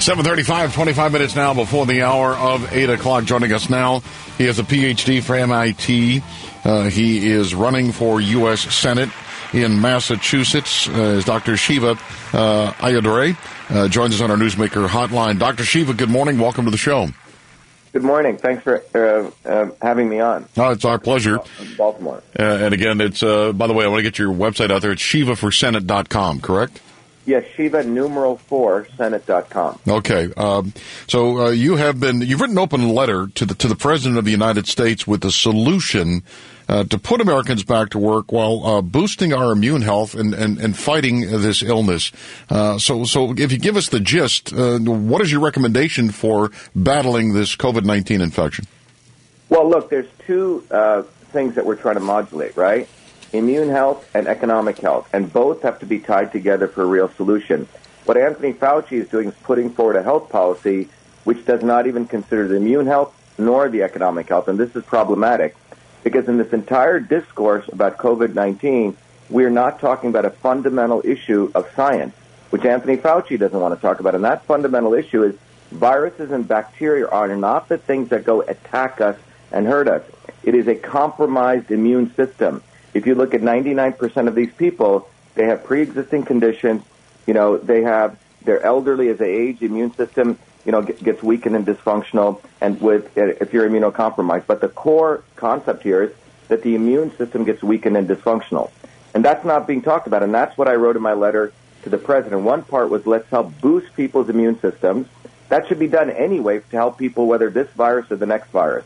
7:35, 25 minutes now before the hour of 8 o'clock. Joining us now, he has a Ph.D. from MIT. He is running for U.S. Senate in Massachusetts. Is Dr. Shiva Ayyadurai. Joins us on our Newsmaker hotline. Dr. Shiva, good morning. Welcome to the show. Good morning. Thanks for having me on. Oh, it's our pleasure. Baltimore. And again, it's by the way, I want to get your website out there. It's shivaforsenate.com, correct? Yes, Shiva numeral4 Senate.com. Okay. So you've written an open letter to the President of the United States with a solution to put Americans back to work while boosting our immune health and fighting this illness. So if you give us the gist, what is your recommendation for battling this COVID-19 infection? Well, look, there's two things that we're trying to modulate, right? Immune health and economic health, and both have to be tied together for a real solution. What Anthony Fauci is doing is putting forward a health policy which does not even consider the immune health nor the economic health, and this is problematic because in this entire discourse about COVID-19, we are not talking about a fundamental issue of science, which Anthony Fauci doesn't want to talk about, and that fundamental issue is viruses and bacteria are not the things that go attack us and hurt us. It is a compromised immune system. If you look at 99% of these people, they have pre-existing conditions. They're elderly as they age. The immune system, gets weakened and dysfunctional, and if you're immunocompromised. But the core concept here is that the immune system gets weakened and dysfunctional. And that's not being talked about, and that's what I wrote in my letter to the president. One part was let's help boost people's immune systems. That should be done anyway to help people weather this virus or the next virus.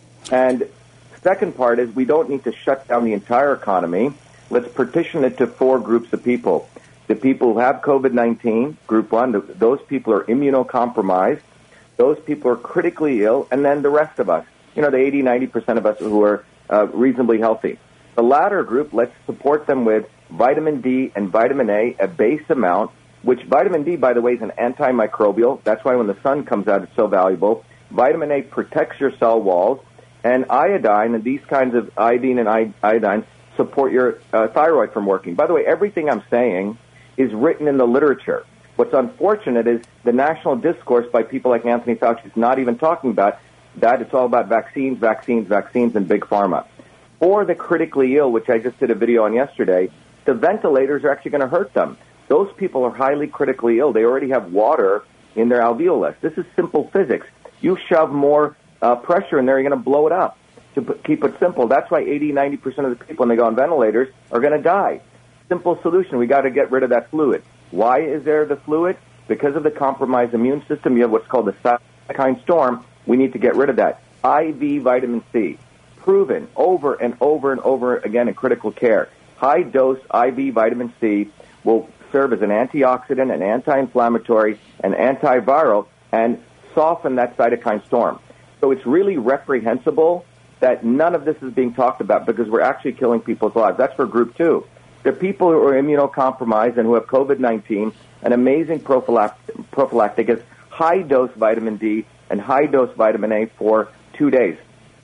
And second part is we don't need to shut down the entire economy. Let's partition it to four groups of people. The people who have COVID-19, group one, those people are immunocompromised. Those people are critically ill, and then the rest of us, the 80, 90% of us who are reasonably healthy. The latter group, let's support them with vitamin D and vitamin A, a base amount, which vitamin D, by the way, is an antimicrobial. That's why when the sun comes out, it's so valuable. Vitamin A protects your cell walls. And iodine, and these kinds of iodine and iodine support your thyroid from working. By the way, everything I'm saying is written in the literature. What's unfortunate is the national discourse by people like Anthony Fauci is not even talking about that. It's all about vaccines, vaccines, vaccines, and big pharma. For the critically ill, which I just did a video on yesterday, the ventilators are actually going to hurt them. Those people are highly critically ill. They already have water in their alveolus. This is simple physics. You shove more pressure in there, you're going to blow it up. To keep it simple, that's why 80, 90% of the people when they go on ventilators are going to die. Simple solution, we got to get rid of that fluid. Why is there the fluid? Because of the compromised immune system, you have what's called the cytokine storm. We need to get rid of that. IV vitamin C, proven over and over and over again in critical care. High dose IV vitamin C will serve as an antioxidant, an anti-inflammatory, an antiviral, and soften that cytokine storm. So it's really reprehensible that none of this is being talked about because we're actually killing people's lives. That's for group two. The people who are immunocompromised and who have COVID-19, an amazing prophylactic is high-dose vitamin D and high-dose vitamin A for 2 days.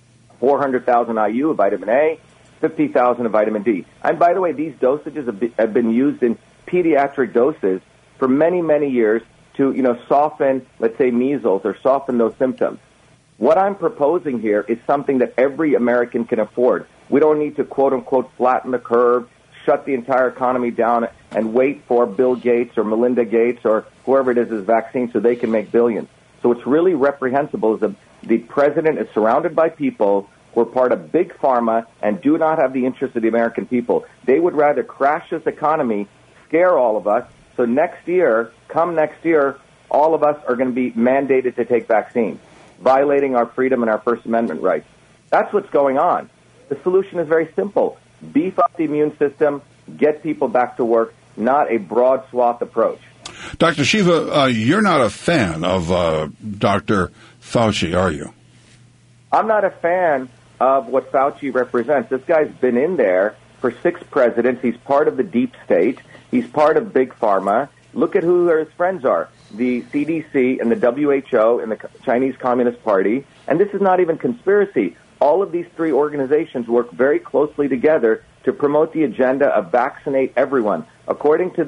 400,000 IU of vitamin A, 50,000 of vitamin D. And by the way, these dosages have been used in pediatric doses for many, many years to, soften, let's say, measles or soften those symptoms. What I'm proposing here is something that every American can afford. We don't need to, quote-unquote, flatten the curve, shut the entire economy down, and wait for Bill Gates or Melinda Gates or whoever it is vaccine so they can make billions. So it's really reprehensible that the president is surrounded by people who are part of big pharma and do not have the interest of the American people. They would rather crash this economy, scare all of us, so next year, all of us are going to be mandated to take vaccines, violating our freedom and our First Amendment rights. That's what's going on. The solution is very simple. Beef up the immune system, get people back to work, not a broad swath approach. Dr. Shiva, you're not a fan of Dr. Fauci, are you? I'm not a fan of what Fauci represents. This guy's been in there for 6 presidents. He's part of the deep state. He's part of big pharma. Look at who his friends are. The CDC and the WHO and the Chinese Communist Party. And this is not even conspiracy. All of these 3 organizations work very closely together to promote the agenda of vaccinate everyone. According to the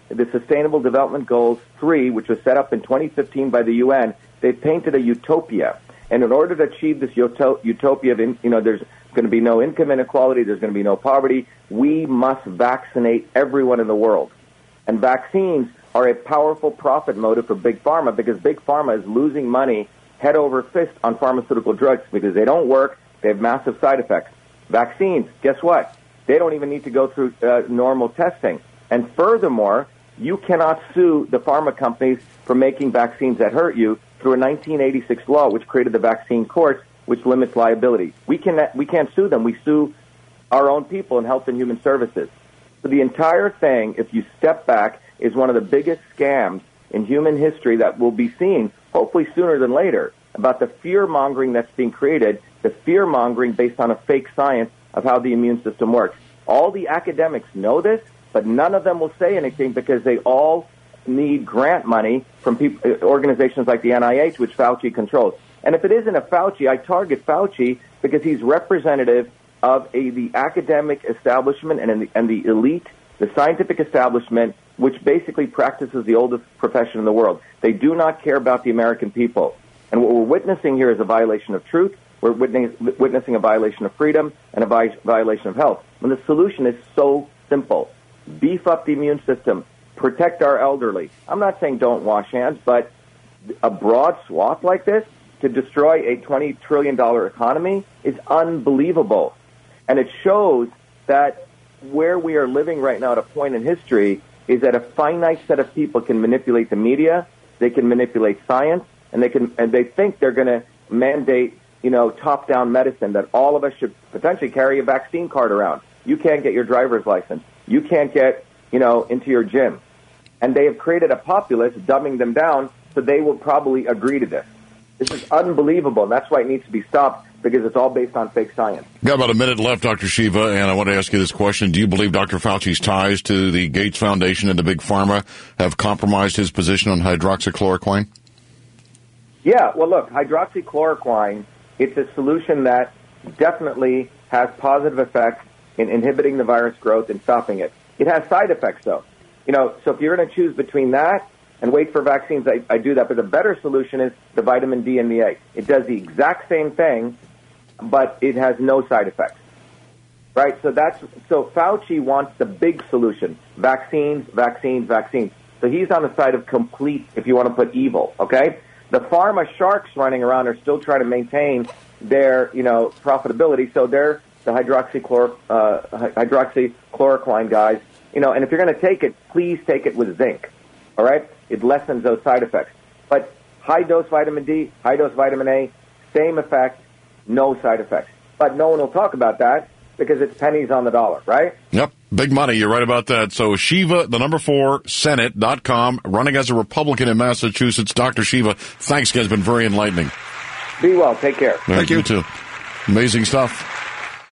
the Sustainable Development Goals 3, which was set up in 2015 by the UN, they've painted a utopia. And in order to achieve this utopia of, there's going to be no income inequality, there's going to be no poverty, we must vaccinate everyone in the world. And vaccines are a powerful profit motive for Big Pharma because Big Pharma is losing money head over fist on pharmaceutical drugs because they don't work, they have massive side effects. Vaccines, guess what? They don't even need to go through normal testing. And furthermore, you cannot sue the pharma companies for making vaccines that hurt you through a 1986 law which created the vaccine courts, which limits liability. We can't sue them. We sue our own people in Health and Human Services. So the entire thing, if you step back, is one of the biggest scams in human history that will be seen, hopefully sooner than later, about the fear-mongering that's being created, the fear-mongering based on a fake science of how the immune system works. All the academics know this, but none of them will say anything because they all need grant money from organizations like the NIH, which Fauci controls. And if it isn't a Fauci, I target Fauci because he's representative of the academic establishment and the elite, the scientific establishment, which basically practices the oldest profession in the world. They do not care about the American people. And what we're witnessing here is a violation of truth. We're witnessing a violation of freedom and a violation of health. And the solution is so simple. Beef up the immune system. Protect our elderly. I'm not saying don't wash hands, but a broad swath like this to destroy a $20 trillion economy is unbelievable. And it shows that where we are living right now at a point in history is that a finite set of people can manipulate the media, they can manipulate science, and they think they're going to mandate, top-down medicine that all of us should potentially carry a vaccine card around. You can't get your driver's license. You can't get, into your gym. And they have created a populace, dumbing them down, so they will probably agree to this. This is unbelievable, and that's why it needs to be stopped, because it's all based on fake science. Got about a minute left, Dr. Shiva, and I want to ask you this question. Do you believe Dr. Fauci's ties to the Gates Foundation and the Big Pharma have compromised his position on hydroxychloroquine? Yeah, well, look, hydroxychloroquine, it's a solution that definitely has positive effects in inhibiting the virus growth and stopping it. It has side effects, though. So if you're going to choose between that and wait for vaccines, I do that. But the better solution is the vitamin D and the A. It does the exact same thing, but it has no side effects. Right? So Fauci wants the big solution. Vaccines, vaccines, vaccines. So he's on the side of complete, if you want to put evil, okay? The pharma sharks running around are still trying to maintain their, profitability. So they're the hydroxychloroquine guys. And if you're going to take it, please take it with zinc. All right? It lessens those side effects. But high-dose vitamin D, high-dose vitamin A, same effect, no side effects. But no one will talk about that because it's pennies on the dollar, right? Yep. Big money. You're right about that. So Shiva, 4, Senate.com, running as a Republican in Massachusetts. Dr. Shiva, thanks, guys. Been very enlightening. Be well. Take care. Thank you. You too. Amazing stuff.